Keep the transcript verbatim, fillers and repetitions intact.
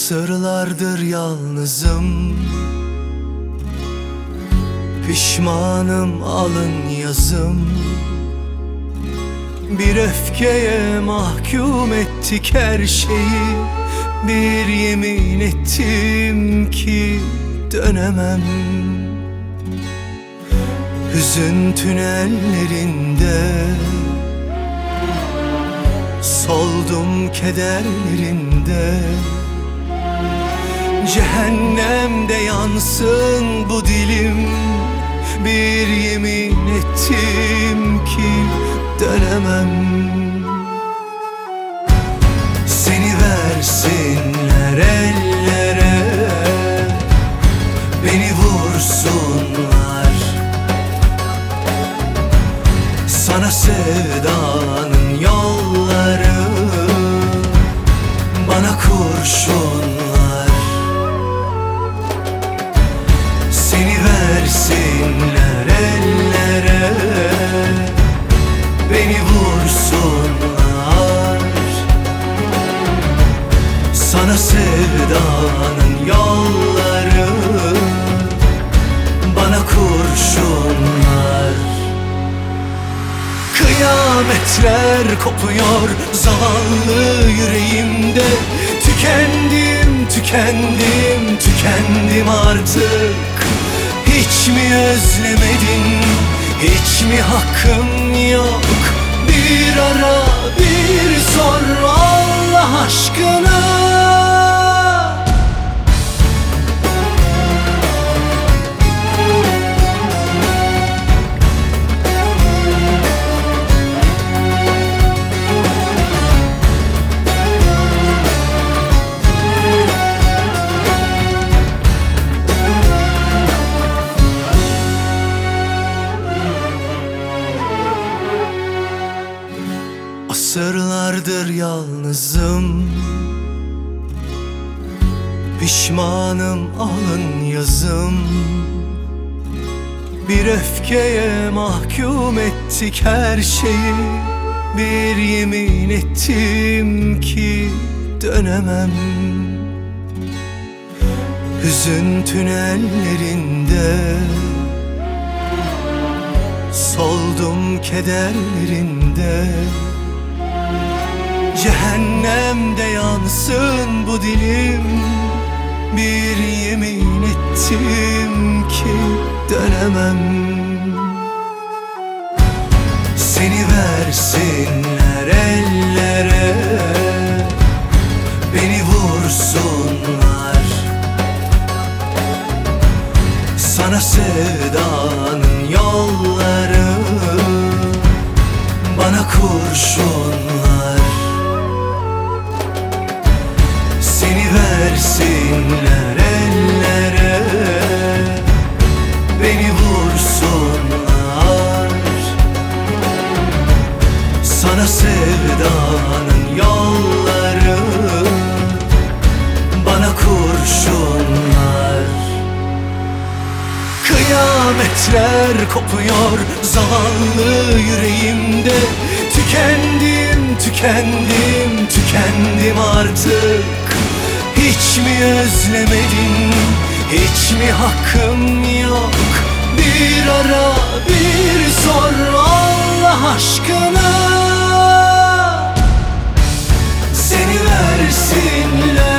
Asırlardır yalnızım, pişmanım alın yazım. Bir öfkeye mahkum ettik her şeyi. Bir yemin ettim ki dönemem. Hüzün tünellerinde soldum kederlerinde. Cehennemde yansın bu dilim. Bir yemin ettim ki dönemem. Seni versinler ellere, beni vursunlar. Sana sevdanın yolları, bana kurşunlar. Seni versinler ellere, beni vursunlar. Sana sevdanın yolları, bana kurşunlar. Kıyametler kopuyor zavallı yüreğimde. Tükendim, tükendim, tükendim artık. Hiç mi özlemedin, hiç mi hakkım yok? Bir ara, bir sor Allah aşkına. Asırlardır yalnızım, pişmanım alın yazım. Bir öfkeye mahkum ettik her şeyi. Bir yemin ettim ki dönemem. Hüzün tünellerinde soldum kederlerinde. Cehennemde yansın bu dilim. Bir yemin ettim ki dönemem. Seni versinler ellere, beni vursunlar. Sana sevdanın yolları, bana kurşunlar. Seni versinler ellere, beni vursunlar. Sana sevdanın yolları, bana kurşunlar. Kıyametler kopuyor zavallı yüreğimde. Tükendim, tükendim, tükendim artık. Hiç mi özlemedin, hiç mi hakkım yok? Bir ara, bir sor Allah aşkına. Seni versinler